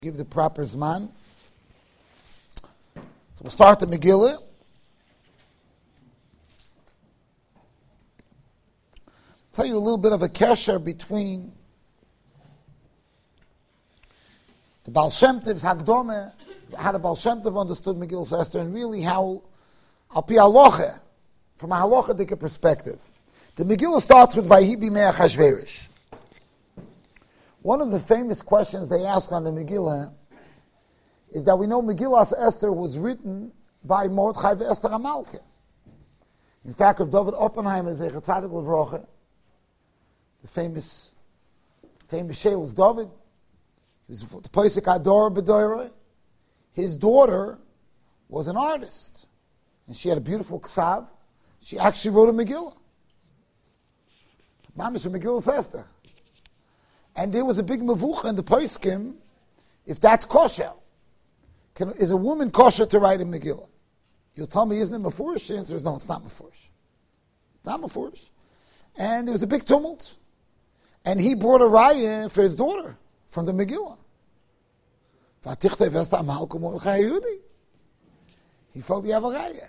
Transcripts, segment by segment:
Give the proper zman. So we'll start the Megillah. Tell you a little bit of a kesher between the Baal Shem Tov's Hakdome, how the Baal Shem Tov understood Megillah Esther, and really how, al pi halacha, from a halachic perspective. The Megillah starts with Vayhi b'mei Achashverosh. One of the famous questions they ask on the Megillah is that we know Megillah Esther was written by Mordechai Esther HaMalkeh. In fact, David Oppenheimer, Zecher Tzadik Levrocha, the famous Sheil's David, he was the Pesach Ador B'Doiroi. His daughter was an artist, and she had a beautiful ksav. She actually wrote a Megillah. Mamish Megillah Esther. And there was a big mavucha in the Poskim, if that's kosher. Is a woman kosher to write a Megillah? You'll tell me, isn't it Mefurish? The answer is no, it's not Mefurish. It's not Mefurish. And there was a big tumult. And he brought a raya for his daughter from the Megillah. He felt he have a raya.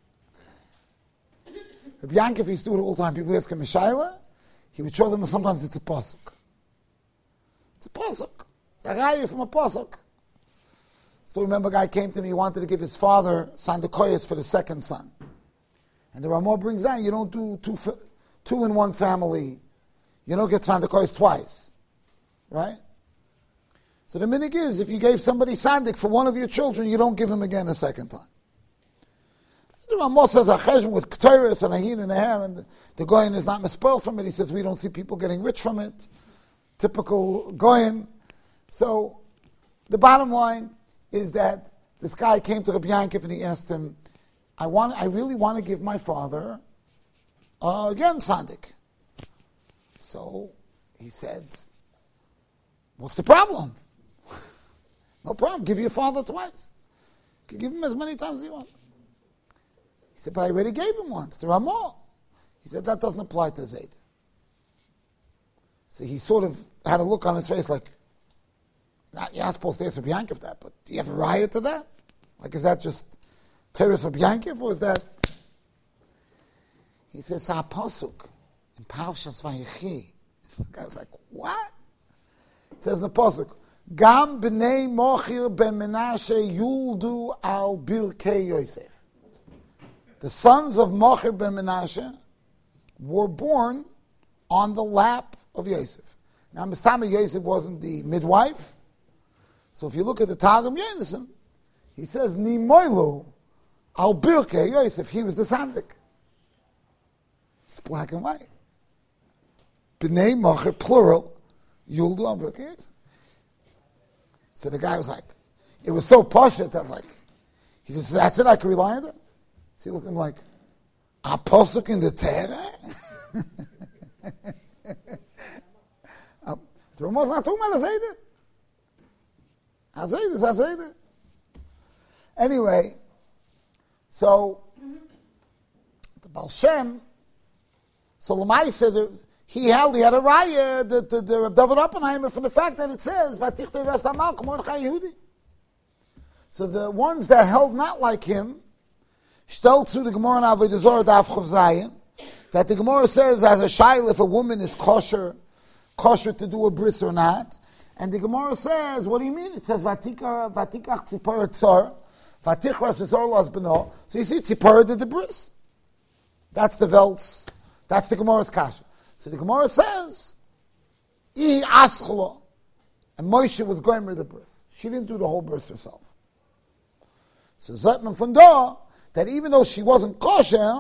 Rabbi Yankov used to do it all the time. People ask him a shayla, he would show them sometimes it's a pasuk. It's a pasuk. It's a raya from a pasuk. So remember, a guy came to me, he wanted to give his father sandakoyas for the second son. And the Ramah brings down, you don't do two in one family. You don't get sandakoyas twice. Right? So the minig is, if you gave somebody sandik for one of your children, you don't give him again a second time. The Ramah says, a cheshm with k'toris and a hin and a hair, and the goyin is not mispoiled from it. He says, we don't see people getting rich from it. Typical goyin. So the bottom line is that this guy came to Rabbi Yankov and he asked him, I really want to give my father again sandik. So he said, what's the problem? No problem, give your father twice. You can give him as many times as you want. He said, but I already gave him once, to Ramah. He said, that doesn't apply to Zayd. So he sort of had a look on his face like, you're not supposed to ask Rabbi Yankov that, but do you have a riot to that? Like, is that just Teres Rabbi Yankov, or is that? He says, pasuk in Parshas Vayechi. The guy was like, what? It says in the pasuk, Gam b'nei Mochir ben Menashe yuldu al birkei Yosef. The sons of Mochir ben Menashe were born on the lap of Yosef. Now, Mistama Yosef wasn't the midwife. So if you look at the Targum Yonason, he says, Nimoilu al birkei Yosef. He was the sandik. It's black and white. B'nei Mochir, plural, yuldu al birkei Yosef. So the guy was like, it was so poshut that he says, that's it, I can rely on it? So he looked at him like, a posuk in the Torah? The Ramah's not talking about Hazaydah. Anyway, so the Baal Shem, so Lamai said he had a raya, the David Oppenheimer, from the fact that it says Vatichtei v'asta Malka Mordechai Yehudi. So the ones that held not like him stellt to the Gemara in Avodah Zarah Daf Chav Zayin, that the Gemara says as a shayla if a woman is kosher to do a bris or not. And the Gemara says, what do you mean? It says, Vatikach tzipor tzar, vatichras tzar las beno. So you see, tzipor did the bris. That's the Veltz. That's the Gemara's kasha. So the Gemara says, I aschlo. And Moshe was going with the bris. She didn't do the whole bris herself. So Zetman from da, that even though she wasn't kosher,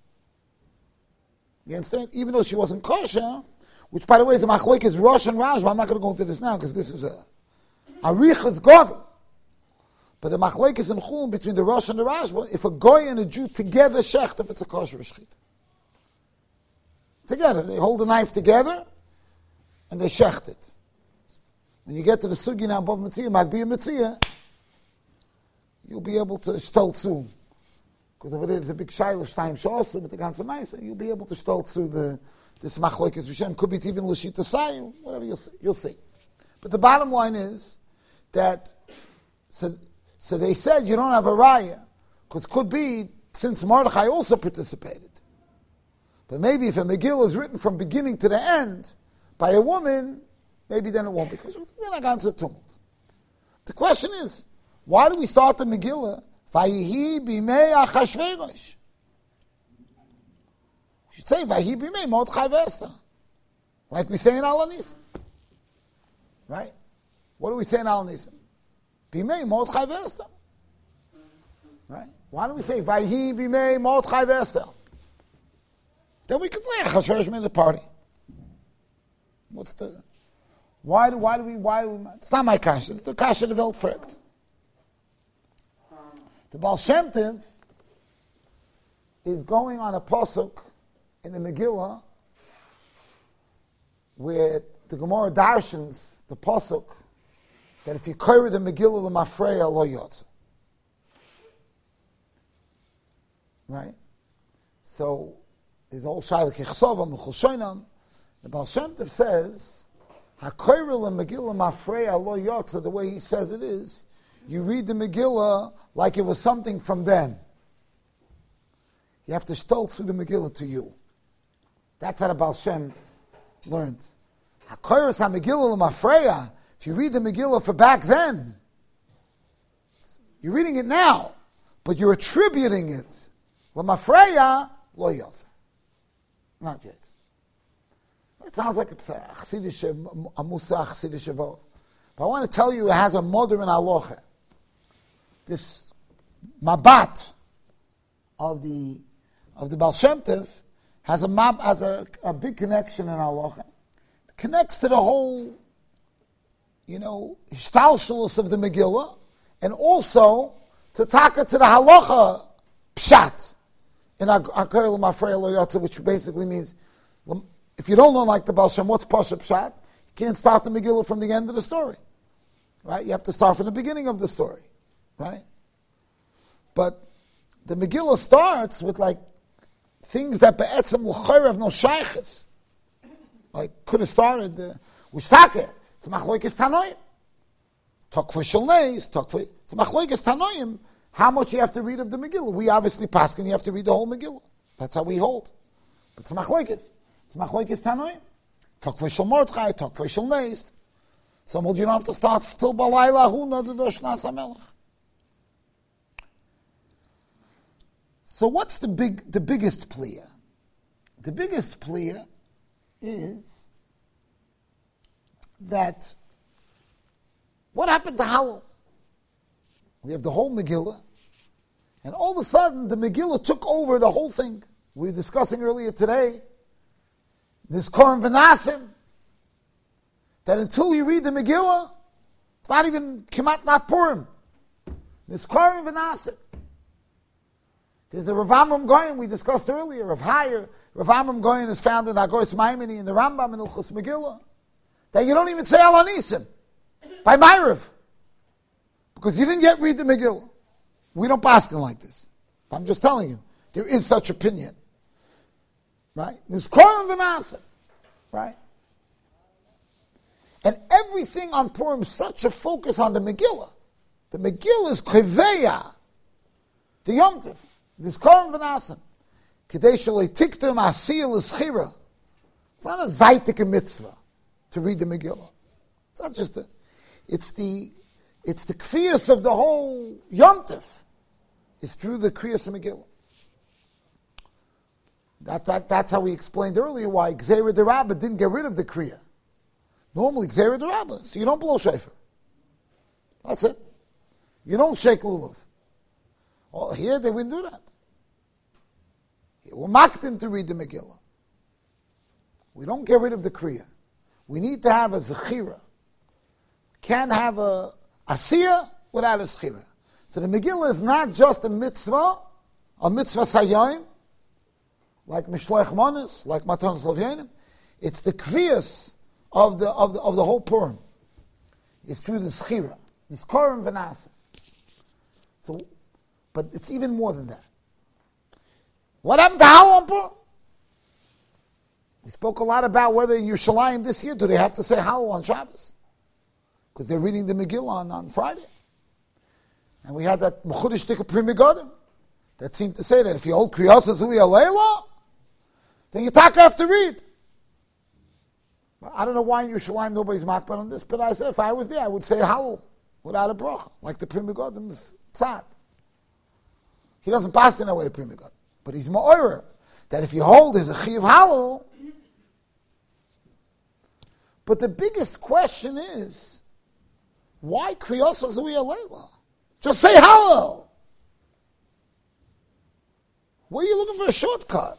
you understand? Even though she wasn't kosher, which, by the way, is a machloek is Rosh and Rashba. I'm not going to go into this now because this is a Arichas Godel. But the machloek is in Chum between the Rosh and the Rashba. If a goy and a Jew together shecht, if it's a kosher shechit. Together. They hold the knife together and they shecht it. When you get to the sugi now above Metzia, Magbiya Metzia, you'll be able to stolz soon. Because if it is a big shayla, Shtayim Shosim, with the ganze Meisa, you'll be able to stolz through this machlokes Rishonim, could be even l'shita sayim, whatever you'll see. But the bottom line is that, so they said you don't have a raya, because could be, since Mordechai also participated. But maybe if a Megillah is written from beginning to the end by a woman, maybe then it won't, because we're not going to tumult. The question is, why do we start the Megillah? Vayihi bimei Achashverosh. We should say Vayihi bimei Mordechai v'Esther, like we say in Al Hanisim, right? What do we say in Al Hanisim? Bimei Mordechai v'Esther, right? Why do we say Vayihi bimei Mordechai v'Esther? Then we could say Achashverosh made the party. What's the? Why do we? It's not my kasha. It's the kasha of Weltfrecht. The Baal Shem Tov is going on a pasuk in the Megillah where the Gemara darshans the pasuk that if you carry the Megillah l'mafreya lo yotze. Right? So there's all Shaila Kichsovam L'chol Shoinam. The Baal Shem Tov says HaKoyrel Megillah Mafreya Lo Yotza, the way he says it is, you read the Megillah like it was something from them. You have to stole through the Megillah to you. That's how the Baal Shem learned. HaKoyrel HaMegillah Mafreya, if you read the Megillah for back then, you're reading it now, but you're attributing it. L'mafreya Lo Yotza. Not yet. It sounds like a Musa Chsidish Avot. But I want to tell you it has a modern halacha. This mabat of the Baal Shem Tov has a big connection in halacha. It connects to the whole, hishtalshalus of the Megillah, and also to taka to the halacha pshat in Akar L'Mafreya Lo Yotze, which basically means, if you don't know like the Baal Shem, what's Pasha Pshat? You can't start the Megillah from the end of the story. Right? You have to start from the beginning of the story. Right? But the Megillah starts with like things that be'etzem l'chayr have no shayches. Like could have started Ushtake, it's Machloikes Tanoim. Tokfa Shalneis, Tokfa, it's Machloikes Tanoim. How much you have to read of the Megillah? We obviously paskin, you have to read the whole Megillah. That's how we hold. But it's Machloikes. It's Machloikes Tanoim. Tokfa Shal Mordechai, Tokfa Shal Neis. Some you don't have to start till Balayla Hu Nadadosh Nasa Melech. So what's the biggest plea? The biggest plea is that what happened to Hallel? We have the whole Megillah, and all of a sudden the Megillah took over the whole thing. We were discussing earlier today this Koren V'Nasim, that until you read the Megillah, it's not even Kemat Not Purim. This Koren V'Nasim. There's a Rav Amram Goyen we discussed earlier, Rav Hayer. Rav Amram Goyen is found in Agos Maimoni in the Rambam in Ilchos Megillah, that you don't even say Al Hanisim by Ma'ariv, because you didn't yet read the Megillah. We don't paskin like this. I'm just telling you, there is such opinion. Right? There's Koren V'Nasim. Right? And everything on Purim, such a focus on the Megillah. The Megillah is Keveya, the Yom Tov. There's Koren V'Nasim. Kedei Shalei Tiktum Asiyah L'Schira. It's not a Zaytik mitzvah to read the Megillah. It's not just it's the Kfiyas of the whole Yom Tov. It's through the Kriyas of Megillah. That's how we explained earlier why Gzeira D'Rabba didn't get rid of the Kriya. Normally Gzeira D'Rabba, so you don't blow shofar. That's it. You don't shake lulav. Well, here they wouldn't do that. We're maktim to read the Megillah. We don't get rid of the Kriya. We need to have a Zechira. Can't have a Asiyah without a Zechira. So the Megillah is not just a mitzvah Sayyim, like Mishloach Manos, like Matanos Lavyanim. It's the Kviyas of the whole Purim. It's through the Zechira. It's Koren V'Nasim. So, but it's even more than that. What happened to Hallel on Purim? We spoke a lot about whether in Yerushalayim this year, do they have to say Hallel on Shabbos? because they're reading the Megillah on Friday. And we had that Mechudesh Tika Pri Megadim that seemed to say that if you hold Kriyas Azui Alayla, then you have to read. I don't know why in Yerushalayim nobody's makbar on this, but I said if I was there, I would say Hallel without a bracha, like the Pri Megadim's tzad. He doesn't pass in that way to Pri Megadim, but he's ma'orer that if you hold is a Chiv Hallel. But the biggest question is, why Kriyas Azui Alayla? Just say Hallel. Why are you looking for a shortcut?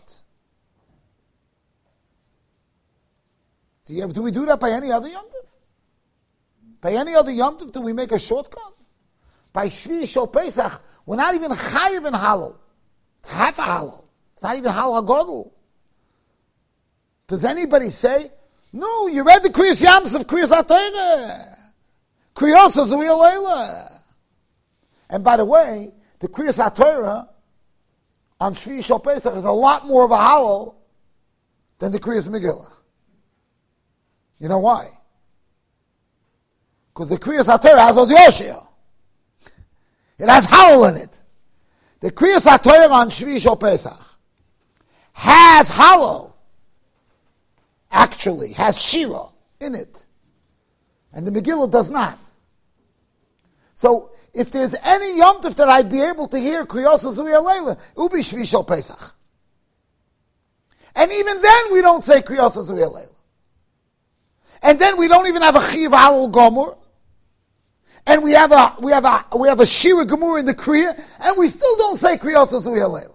Do we do that by any other Yom Tov? By any other Yom Tov do we make a shortcut? By Shvi Shal Pesach, we're not even chayiv in Hallel. It's half a Hallel. It's not even Hallel HaGodel. Does anybody say, no, you read the Kriyas Yams of Kriyas HaTorah. Kriyas Azui Alayla. And by the way, the Kriyas HaTorah on Shvi Shal Pesach is a lot more of a Hallel than the Kriyas Megillah. You know why? Because the Kriyas HaTorah has Oz Yoshia. It has Hallel in it. The Kriyas HaTorah on Shvi Shal Pesach has Hallel. Actually, has Shira in it. And the Megillah does not. So, if there's any Yom Tov that I'd be able to hear Kriyas Azui Alayla, it would be Shvi Shal Pesach. And even then we don't say Kriyas Azui Alayla. And then we don't even have a Chiv Hallel Gomor. And we have a Shira Gemur in the Kriya, and we still don't say Kriyas Azui Alayla.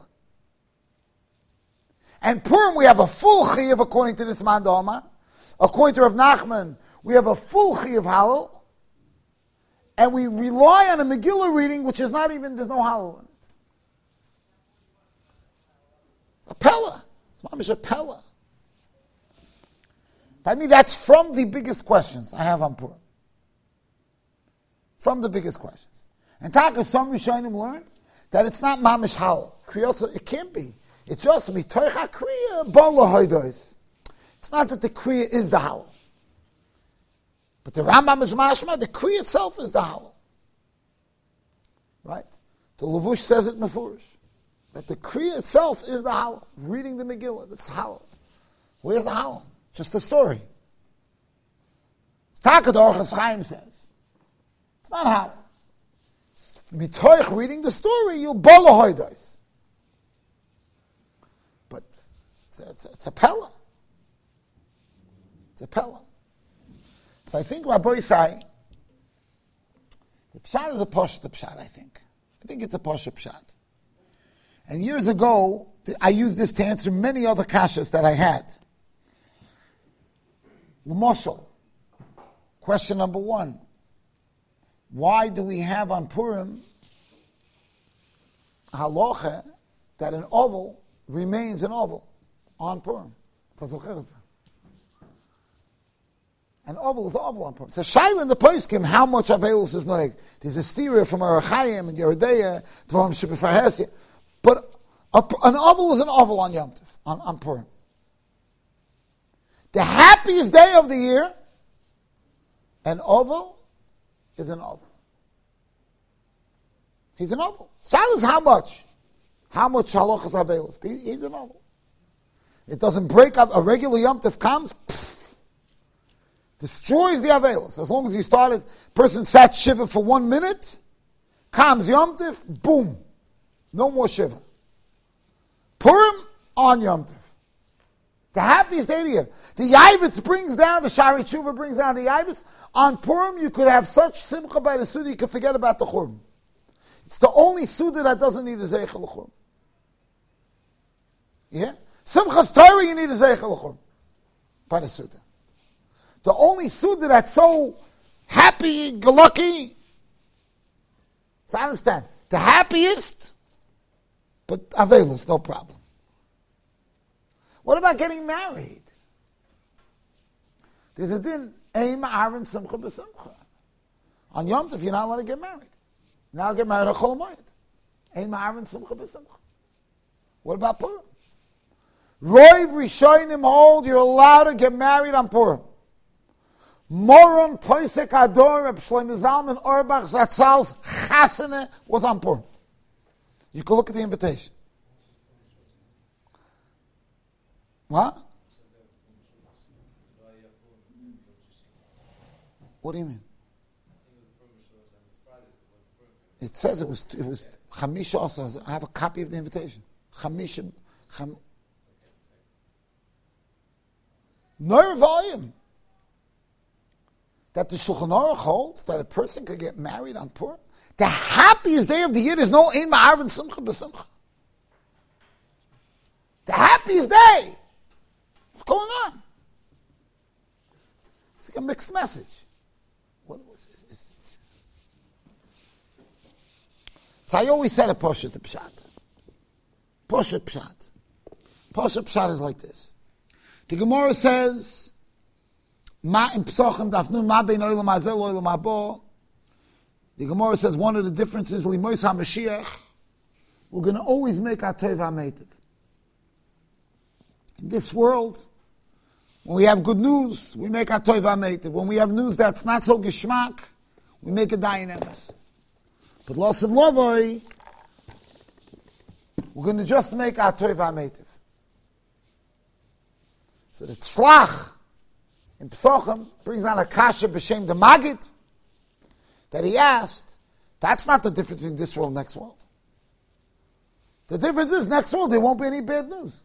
And Purim, we have a full Chiv according to this Man Omar. According to Rav Nachman, we have a full Chiv Hallel. And we rely on a Megillah reading, which is not even, there's no Hallel in it. A Pella. It's mamish a Pella. I mean, that's from the biggest questions I have on Purim. From the biggest questions. And Taka, some Rishonim learned that it's not mamish Hallel. Kriyos, it can't be. It's just mitoich HaKriya bala hoidos. It's not that the Kriya is the Hallel. But the Rambam is mashma, the Kriya itself is the Hallel. Right? The Levush says it mefurish. That the Kriya itself is the Hallel. Reading the Megillah, that's Hallel. Where's the Hallel? Just a story. It's Taka the Orchos Chaim says. It's not Hallel. Mitoich reading the story, you'll bala hoidos. But it's a Pella. It's a Pella. So I think Rabbi Yisai, the Pshat is a Poshet Pshat, I think. I think it's a Poshet Pshat. And years ago, I used this to answer many other kashas that I had. L'moshel, question number 1. Why do we have on Purim halacha that an oval remains an oval on Purim? An oval is an oval on Purim. So Shaila in the Poskim, how much Avelus is like? There's a steer from Arachayim and Yeridea, Dvarim Shebefar. But an oval is an oval on Yom Tov, on Purim. The happiest day of the year, an oval is an oval. He's an oval. Shaila is how much? How much halachas Avelus? He's an oval. It doesn't break up. A regular Yom Tov comes, destroys the Avelus. As long as you started, person sat Shiva for 1 minute, comes Yom Tov, boom. No more Shiva. Purim on Yom Tov. The happiest day of the year. The Yavitz brings down, the Shari Tshuva brings down the Yavitz. On Purim, you could have such simcha by the Suda, you could forget about the Churban. It's the only Suda that doesn't need a Zeichel Churban. Yeah? Simchas Torah, you need a Zeichel Churban by the Suda. The only Suda that's so happy, lucky. So I understand. The happiest, but Avelus, no problem. What about getting married? There's a din, Eim Aaron Simcha B'Simcha. On Yom Tov, you're not allowed to get married. You're not allowed to get married on Chol Moed. Eim Aaron Simcha B'Simcha. What about Purim? Roiv Rishonim hold, you're allowed to get married on Purim. Moron Poisek Ador Reb Shlomo Zalman Auerbach Zatzal's chasana was on Purim. You can look at the invitation. What? What do you mean? It says it was Chamisha also. I have a copy of the invitation. Chamisha. Nervayim. That the Shulchan Aruch holds that a person could get married on Purim. The happiest day of the year, there's no Ein Ma'arv and Simcha B'Simcha. The happiest day. What's going on? It's like a mixed message. What was it? So I always said a Poshet Pshat. Poshet Pshat. Poshet Pshat is like this. The Gemara says, Ma in Psochim dafnun ma bein oilam hazel oilam habo. The Gemara says one of the differences, Limois HaMashiach, we're going to always make our Tov HaMeitiv. In this world, when we have good news, we make our Tov HaMeitiv. When we have news that's not so geschmack, we make a Dayan Emes. But Los and Lovoi, we're going to just make our Tov HaMeitiv. So the Tzlach in Psochim brings on a kasha b'shem the Magid that he asked. That's not the difference between this world and next world. The difference is next world there won't be any bad news.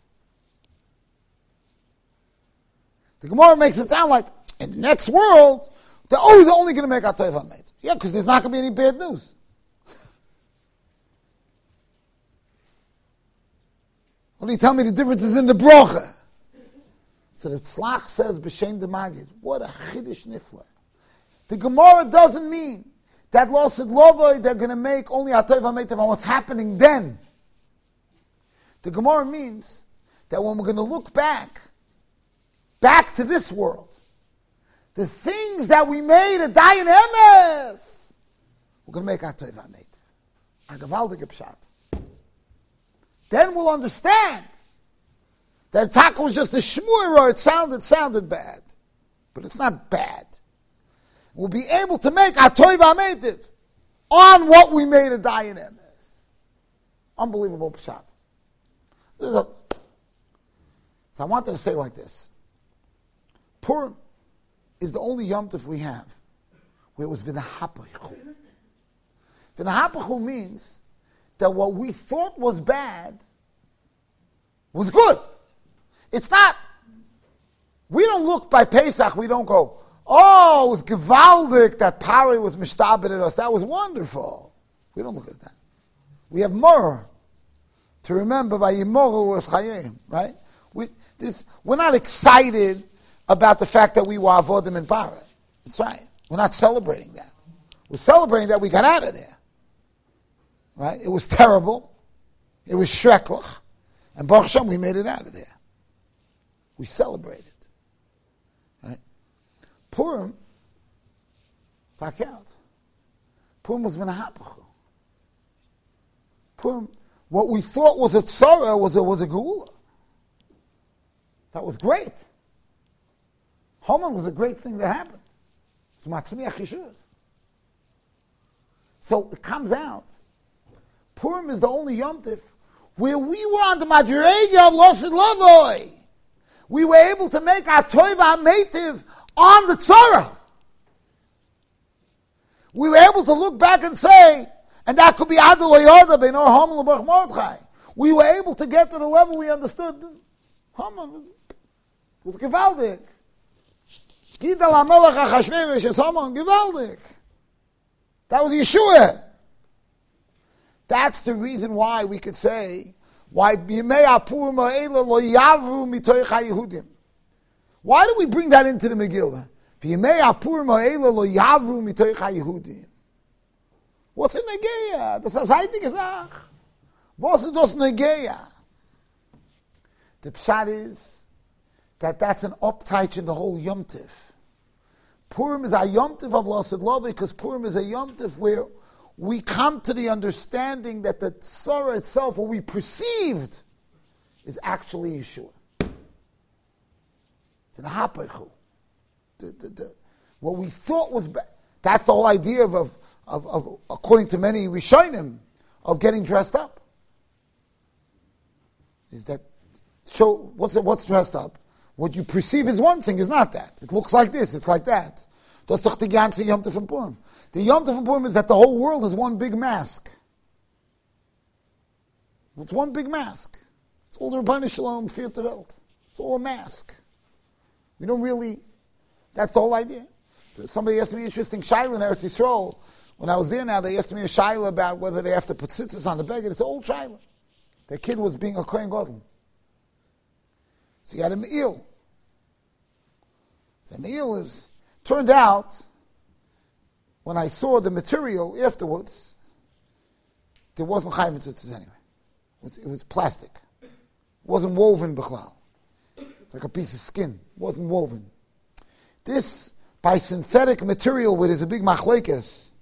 The Gemara makes it sound like in the next world they're always only going to make a Tov HaMeitiv. Yeah, because there's not going to be any bad news. What do you tell me the difference is in the brocha? So the Tzlach says, B'Shem the Magid. What a Chiddush Nifla. The Gemara doesn't mean that Losid Lovoi, they're going to make only a Tov HaMeitiv on what's happening then. The Gemara means that when we're going to look back to this world, the things that we made a Dayan Emes, we're going to make a Tov HaMeitiv. A Gavaldige Pshat. Then we'll understand that Taka was just a shmura. It sounded bad. But it's not bad. We'll be able to make a Tov HaMeitiv on what we made a Dayan Emes. Unbelievable pshat. So I wanted to say like this. Purim is the only Yom Tov we have where it was V'nahapachu. V'nahapachu means that what we thought was bad was good. It's not. We don't look by Pesach, we don't go, oh, it was gewaldig that Pari was mishtabed at us. That was wonderful. We don't look at that. We have more to remember by Yimoru was Chayim, right? We're not excited about the fact that we were avodim in Pari. That's right. We're not celebrating that. We're celebrating that we got out of there. Right? It was terrible. It was shreklach. And Baruch Hashem, we made it out of there. We celebrated. Right? Purim, fuck out. Purim was v'nahapachu. Purim, what we thought was a tzara was a geula. That was great. Haman was a great thing that happened. It's matzmiach yeshus. So it comes out, Purim is the only Yom Tif where we were on the Madrega of Losid Lovoi. We were able to make our Tov HaMeitiv on the Tzara. We were able to look back and say, and that could be Adel Yoda Beinor Haman L'Baruch Mordechai. We were able to get to the level we understood. Haman was gewaldig. Gidal HaMelech HaChashverosh is Haman gewaldig. That was Yeshua. That's the reason why we could say, why why do we bring that into the Megillah? What's in Negeya? Das heißt heitige Sach. Was ist das Negeya? The pshat is that that's an uptight in the whole Yom Tiv. Purim is a Yom Tiv of Lasid Love because Purim is a Yom Tiv where we come to the understanding that the Tzara itself, what we perceived, is actually Yeshua. It's an hapachu. what we thought was that's the whole idea of according to many Rishonim, of getting dressed up. Is that what's dressed up? What you perceive as one thing is not that. It looks like this, it's like that. Das doch die ganze Yom Tov von Purim. The Yom Tov von Purim is that the whole world is one big mask. It's one big mask. It's all the Rebbeinu Shalom, Vierte Welt. It's all a mask. We don't really, that's the whole idea. Somebody asked me an interesting shaila in Eretz Yisrael. When I was there now, they asked me a shaila about whether they have to put tzitzis on the beged. It's an old shaila. Their kid was being a Kohen Gadol. So he had a me'il. The me'il is, turned out, when I saw the material afterwards, there wasn't chayv tzitzis anyway. It was plastic. It wasn't woven b'chlal. It's like a piece of skin. It wasn't woven. This, by synthetic material, where there's a big machlekes,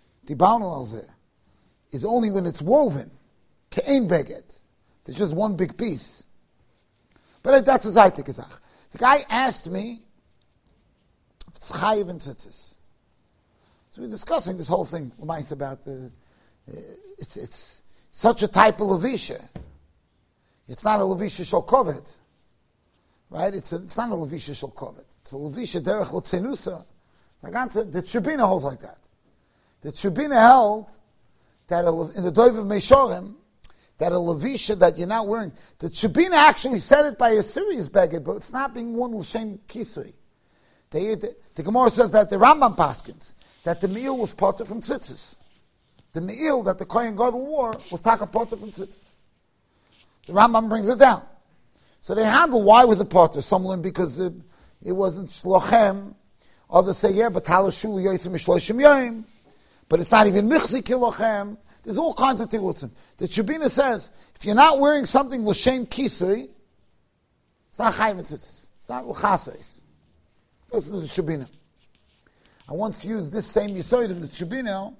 is only when it's woven. Ke'ein beged. There's just one big piece. But that's a zaytik gezach. The guy asked me if it's chayiv and tzitzis. So we're discussing this whole thing about it's such a type of levisha. It's not a levisha shel koved, right? It's not a levisha shel koved. It's a levisha derech l'tzenusa. The Shebina holds like that. The Shebina held that in the Doiv of Meishorim, that a levisha that you're not wearing, the Shebina actually said it by a serious beged, but it's not being worn l'shem kisui. The Gemara says that the Rambam paskins, that the me'il was potter from tzitzis. The me'il that the Kohen Gadol wore was taka potter from tzitzis. The Rambam brings it down. So they handle why was it potter. Some learn because it wasn't shlochem. Others say, yeah, but talashul yosim mishloshim yoim. But it's not even michzi kilochem. There's all kinds of tirutzim. The Shebina says, if you're not wearing something l'shem kisui, it's not chayim tzitzis. It's not l'chaseis. This is the Shebina. I once used this same yisoid of the Shebina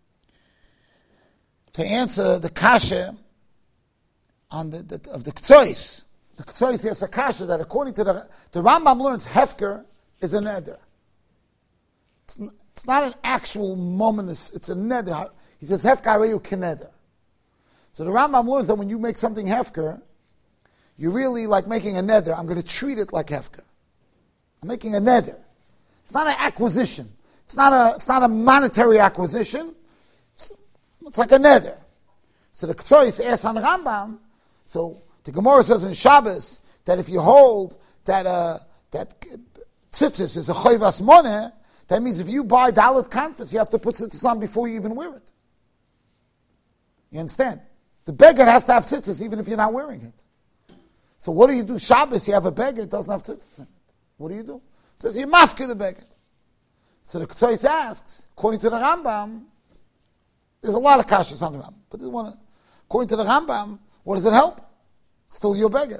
to answer the kasha on of the Ktsois. The Ktsois has a kasha that according to the Rambam learns hefker is a neder. It's not an actual moment, it's a neder. He says hefker areyu keneder. So the Rambam learns that when you make something hefker, you're really like making a neder. I'm going to treat it like hefker. I'm making a neder. It's not an acquisition. It's not a monetary acquisition. It's like a neder. So the Ktsois asks on Rambam. So the Gemara says in Shabbos that if you hold that tzitzis is a choivas moneh, that means if you buy dalet kanfas, you have to put tzitzis on before you even wear it. You understand? The beggar has to have tzitzis even if you're not wearing it. So what do you do? Shabbos, you have a beggar, it doesn't have tzitzis in it. What do you do? It says you mafke the beggar. So the Ktsois asks, according to the Rambam, there's a lot of kashas on the Rambam, but this one, according to the Rambam, what does it help? It's still your beged.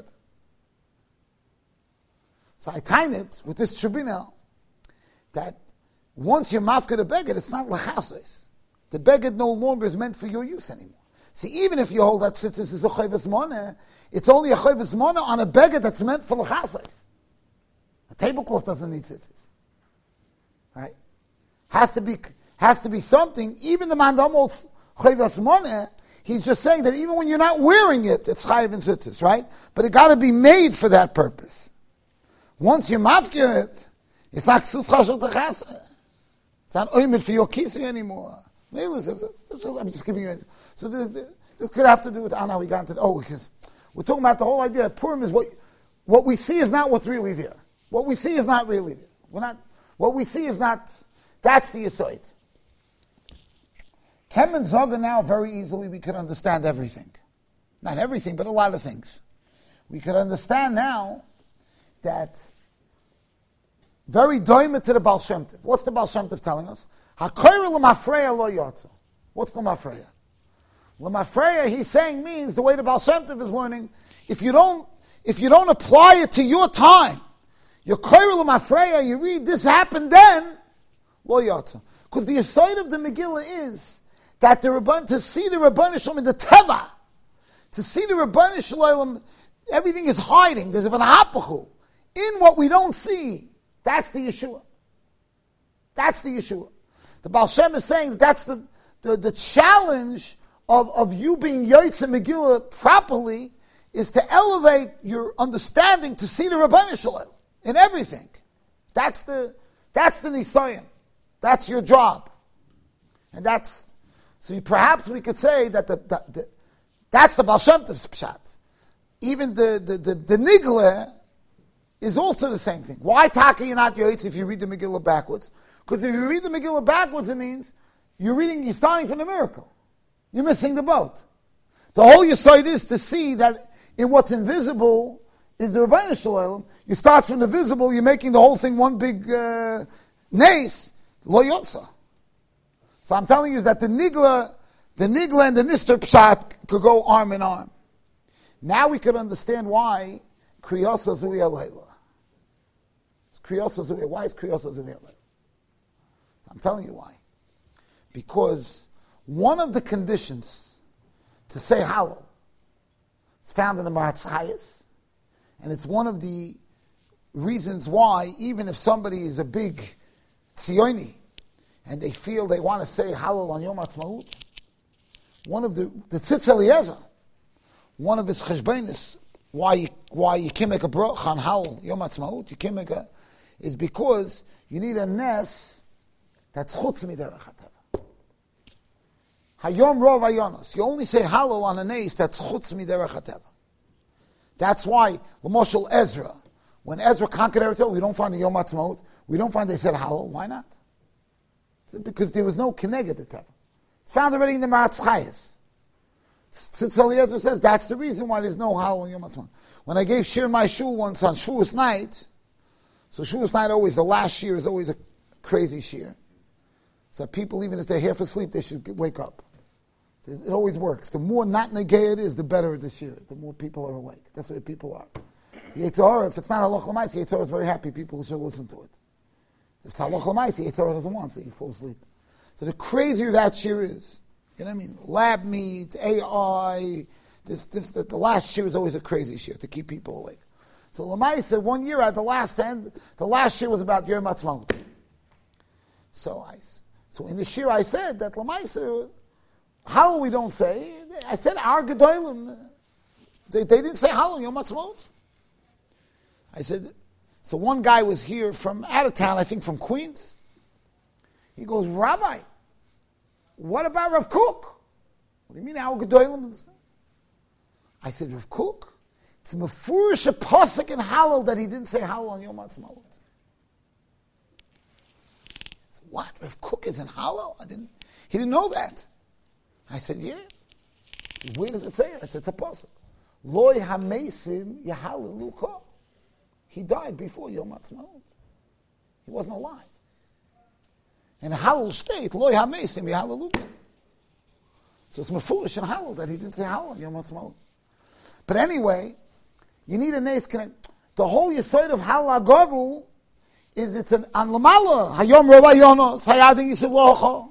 So I tie it with this Shebina that once you're mafka the beged, it's not lachasos. The beged no longer is meant for your use anymore. See, even if you hold that tzitzis is a chayvus moneh, it's only a chayvus moneh on a beged that's meant for lachasos. A tablecloth doesn't need tzitzis. Right? Has to be something, even the mandamol's chayvus moneh, he's just saying that even when you're not wearing it, it's chayiv and tzitzis, right? But it got to be made for that purpose. Once you mafkir it, it's not ksus chashel techasa. It's not oimid for your kisi anymore. I'm just giving you. So this could have to do with how we got into. Because we're talking about the whole idea that Purim is what we see is not what's really there. What we see is not really there. What we see is not. That's the yisoid. Kem and Zoga now, very easily we can understand everything. Not everything, but a lot of things. We can understand now that very doimah to the Baal Shem Tov. What's the Baal Shem Tov telling us? HaKoyre l'mafreya lo yotza. What's l'mafreya? L'mafreya, he's saying, means the way the Baal Shem Tov is learning, if you don't apply it to your time, your koyre l'mafreya, you read this happened then, lo yotza. Because the aside of the Megillah is that to see the Rabban Shalom in the Teva, to see the Rabban Shalom, everything is hiding. There's an hapachu in what we don't see. That's the Yeshua. That's the Yeshua. The Baal Shem is saying that that's the challenge of you being Yotze Megillah properly is to elevate your understanding to see the Rebbeinu Shalom in everything. That's the Nisayon. That's your job. And perhaps we could say that that's the Baal Shem Tov's Pshat. Even the Nigla is also the same thing. Why Taka you're not Yotze if you read the Megillah backwards? Because if you read the Megillah backwards, it means you're starting from the miracle. You're missing the boat. The whole Yesod is to see that in what's invisible is the Rebbeinu Shalom. You start from the visible, you're making the whole thing one big nace, lo yotza. So I'm telling you that the Nigla and the Nister Pshat could go arm in arm. Now we could understand why Kriyasa Zui Alayla. Why is Kriyasa Zui Alayla? I'm telling you why. Because one of the conditions to say Hallel is found in the Mahatz Chayes, and it's one of the reasons why, even if somebody is a big Tzioni, and they feel they want to say Hallel on Yom HaAtzmaut, one of the Tzitz Eliezer, one of his cheshbonis, why you can't make a bracha on Hallel Yom HaAtzmaut, you can't make is because you need a nes that's chutz miderech hateva. Hayom rov hayonos. You only say Hallel on a nes that's chutz miderech hateva. That's why l'moshel Ezra, when Ezra conquered Eretz Yisrael, we don't find the Yom HaAtzmaut, we don't find they said Hallel. Why not? Because there was no keneged at Teva. It's found already in the Maratz Chayes. Tzitz Eliezer says that's the reason why there's no Hallel on Yom HaAtzmaut. When I gave Shir my shul once on Shavuos night, so Shavuos night always, the last shir is always a crazy shir. So people, even if they're half asleep, they should wake up. It always works. The more not negay it is, the better the shir. The more people are awake. That's the way people are. Yetzer Hara, if it's not halach l'maisa, Yetzer Hara is very happy. People should listen to it. If it's halach l'maisa, Yetzer Hara doesn't want, so you fall asleep. So the crazier that shir is, you know what I mean? Lab meat, AI, the last shir is always a crazy shir to keep people awake. So l'maisa, 1 year at the last end, the last shir was about Yom HaAtzmaut. So in the shir I said that l'maisa, Hallel we don't say. I said our Gedolim, they didn't say Hallel Yom HaAtzmaut. I said, so one guy was here from out of town, I think from Queens. He goes, Rabbi, what about Rav Kook? What do you mean our Gedolim? I said, Rav Kook? It's a mefurish pasuk in Hallel that he didn't say Hallel on Yom HaAtzmaut. What? Rav Kook is in Hallel? He didn't know that. I said, yeah. He said, where does it say it? I said, it's a pasuk. Loi hamesim yahallelu kol. He died before Yom HaAtzmaut. He wasn't alive. In a Hallel state, Loi hamesim yahallelu kol. So it's mefurish in Hallel that he didn't say Hallel on Yom HaAtzmaut. But anyway, you need a nes connect. The whole yesod of Hallel HaGadol is it's an an lamala. Hayom rov hayonos hayadin yisivlocha.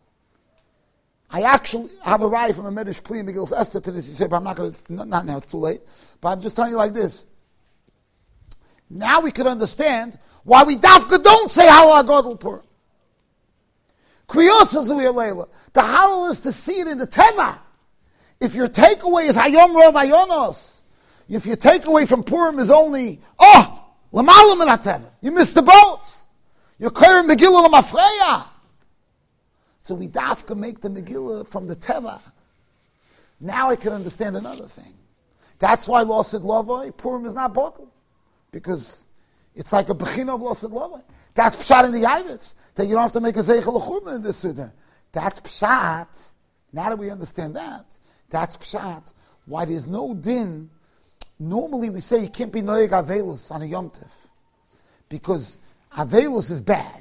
I actually have a raya from a Medrash Pli and Megillas Esther to this. He said, but I'm not going to, not now, it's too late. But I'm just telling you like this. Now we can understand why we dafka don't say Hallel HaGadol Purim. Kriyos Zui Alayla. The Hallel is to see it in the Teva. If your takeaway is Hayom Rov Hayonos, if your takeaway from Purim is only, L'malam min HaTeva, you missed the boat. You're Koyrim Megillah L'mafreya. So we dafka make the Megillah from the Teva. Now I can understand another thing. That's why Losid Lavai, Purim is not bottled. Because it's like a Bechina of Losid Lavai. That's Pshat in the Yavitz. That you don't have to make a Zeichel L'churban in this Suda. That's Pshat. Now that we understand that, that's Pshat. Why there's no din. Normally we say you can't be Noeg Avelus on a Yom Tov. Because Avelus is bad.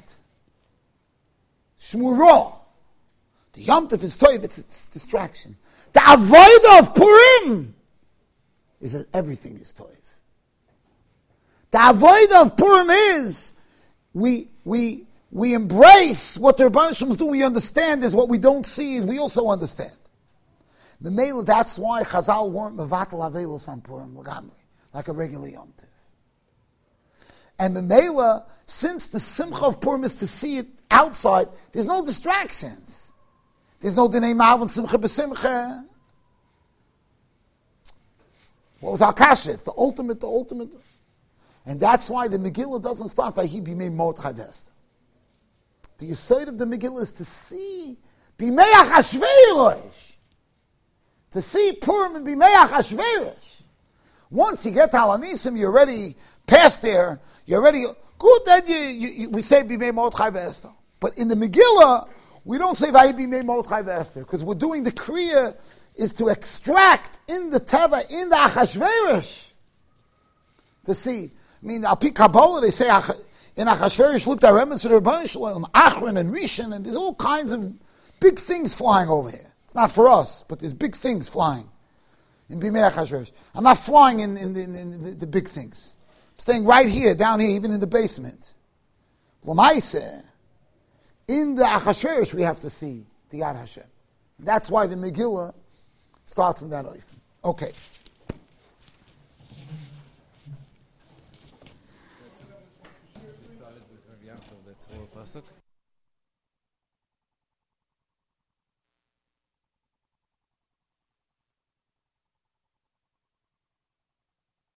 Shmurah. The Yom Tov is toiv, it's distraction. The avodah of Purim is that everything is toiv. The avodah of Purim is we embrace what the Rebbeinu Shalom do. We understand is what we don't see is we also understand. The Mela, that's why Chazal weren't mevatel avelus on Purim like a regular Yom Tov. And Memela, since the Simcha of Purim is to see it outside, there's no distractions. There's no Dinei Ma'av and Simcha B'Simcha. What was our kasha? It's the ultimate. And that's why the Megillah doesn't start by He Bimei Mordechai V'Esther. The Yesod of the Megillah is to see Bimei Achashverosh. To see Purim and Bimei Achashverosh. Once you get to Alanisim, you're already past there. You're already good. Then we say Bimei Mordechai V'Esther. But in the Megillah, we don't say Vayi Bimei Mordechai V'Esther because we're doing the Kriya is to extract in the Teva, in the Achashverosh, to see. I mean, Al Pi Kabbalah, they say in Achashverosh looked at Remes to the Rebbeinu Shalom, Achron and Rishon, and there's all kinds of big things flying over here. It's not for us, but there's big things flying in Bimei Achashverosh. I'm not flying in the big things. I'm staying right here, down here, even in the basement. L'maaseh, in the Achashverosh we have to see the Yad Hashem. That's why the Megillah starts in that oif. Okay. We started with Rabbi Yaakov, that's all pasuk.